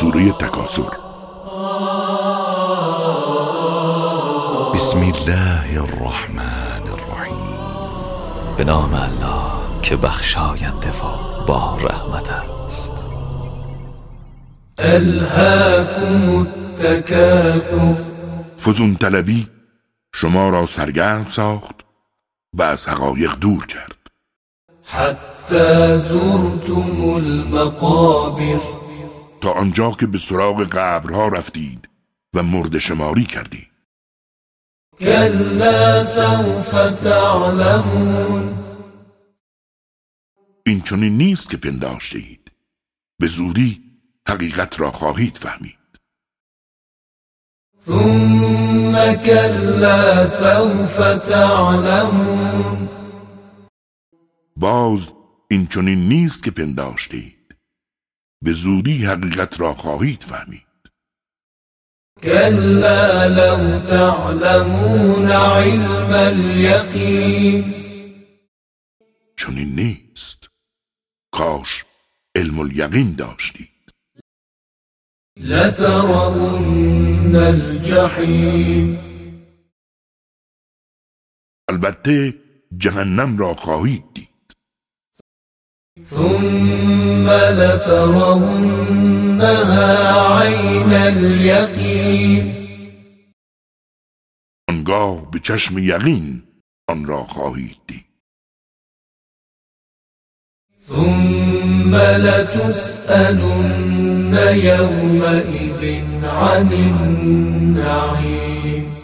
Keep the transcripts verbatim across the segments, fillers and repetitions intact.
سوره تکاثر. بسم الله الرحمن الرحیم. به نام الله که بخشاینده و با رحمت است. الهاکم التکاثر. فزون طلبی شما را سرگرم ساخت و از حقایق دور کرد. حتی زرتم المقابر. تا آنجا که به سراغ قبرها رفتید و مرده شماری کردید. کلا سوف تعلمون. این چنین نیست که پنداشته اید. به زودی حقیقت را خواهید فهمید. ثم کلا سوف تعلمون. باز این چنین نیست که پنداشته اید. به زودی حقیقت را خواهید فهمید. کلا لو تعلمون علم الیقین. چنین نیست. کاش علم الیقین داشتید. لترون الجحیم. البته جهنم را خواهید دید. ثم لترونها عین الیقین. آنگاه به چشم یقین آن را خواهید دید. ثم لتسألن یومئذ عن النعیم.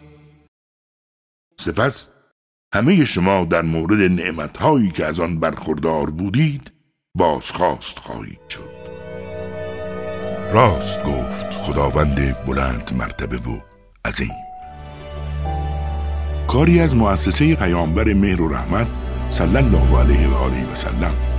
سپس همه شما در مورد نعمتهایی که از آن برخوردار بودید بازخواست خواهید شد. راست گفت خداوند بلند مرتبه و عظیم. کاری از مؤسسه پیامبر مهر و رحمت صلی الله علیه و آله و سلم.